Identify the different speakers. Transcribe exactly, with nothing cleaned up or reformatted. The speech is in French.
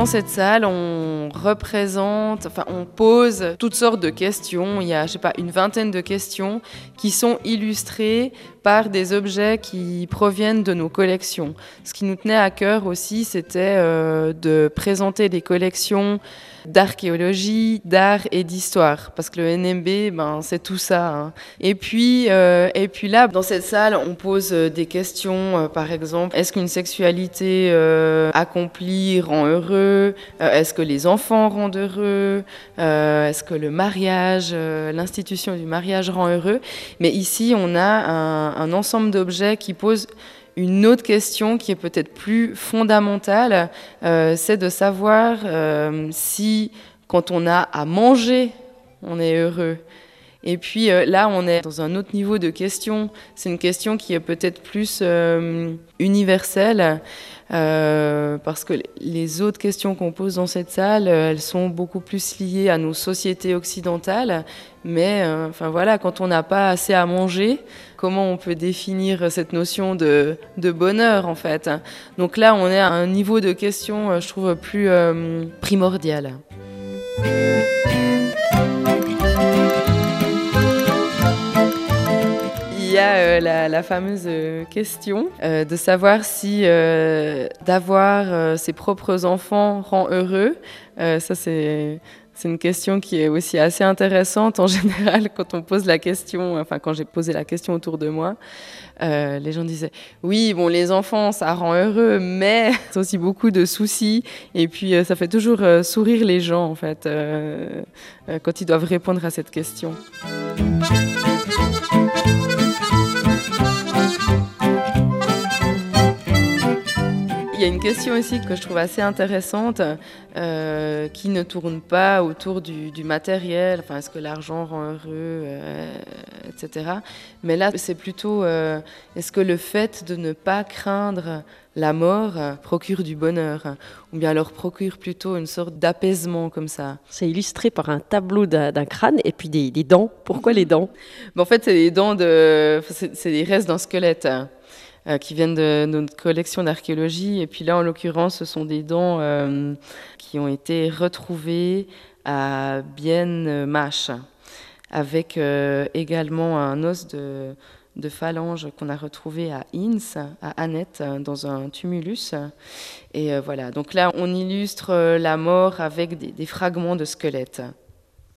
Speaker 1: cette salle, on représente, enfin, on pose toutes sortes de questions. Il y a, je sais pas, une vingtaine de questions qui sont illustrées par des objets qui proviennent de nos collections. Ce qui nous tenait à cœur aussi, c'était euh, de présenter des collections d'archéologie, d'art et d'histoire, parce que le N M B, ben, c'est tout ça. Hein. Et puis, euh, et puis là, dans cette salle, on pose des questions, euh, par exemple, est-ce qu'une sexualité euh, accomplie rend heureux ? euh, Est-ce que les enfants rendent heureux ? euh, Est-ce que le mariage, euh, l'institution du mariage rend heureux ? Mais ici, on a un, un ensemble d'objets qui posent une autre question qui est peut-être plus fondamentale, euh, c'est de savoir euh, si, quand on a à manger, on est heureux. Et puis euh, là, on est dans un autre niveau de question. C'est une question qui est peut-être plus euh, universelle, euh, parce que les autres questions qu'on pose dans cette salle, elles sont beaucoup plus liées à nos sociétés occidentales. Mais euh, enfin voilà, quand on n'a pas assez à manger, comment on peut définir cette notion de, de bonheur en fait ? Donc là, on est à un niveau de question, je trouve, plus euh, primordial. Il y a euh, la, la fameuse euh, question euh, de savoir si euh, d'avoir euh, ses propres enfants rend heureux. Euh, ça, c'est, c'est une question qui est aussi assez intéressante en général quand on pose la question, enfin quand j'ai posé la question autour de moi. Euh, les gens disaient oui, bon, les enfants, ça rend heureux, mais c'est aussi beaucoup de soucis. Et puis, euh, ça fait toujours euh, sourire les gens, en fait, euh, euh, quand ils doivent répondre à cette question. Il y a une question aussi que je trouve assez intéressante, euh, qui ne tourne pas autour du, du matériel, enfin, est-ce que l'argent rend heureux, euh, et cetera. Mais là, c'est plutôt, euh, est-ce que le fait de ne pas craindre la mort procure du bonheur, ou bien alors procure plutôt une sorte d'apaisement comme ça.
Speaker 2: C'est illustré par un tableau d'un, d'un crâne et puis des, des dents. Pourquoi les dents ?
Speaker 1: Ben, en fait, c'est des dents de, c'est, c'est des restes d'un squelette. Euh, qui viennent de, de notre collection d'archéologie. Et puis là, en l'occurrence, ce sont des dents euh, qui ont été retrouvées à Bienne-Mache, avec euh, également un os de, de phalange qu'on a retrouvé à Inns, à Annette, dans un tumulus. Et euh, voilà, donc là, on illustre la mort avec des, des fragments de squelettes.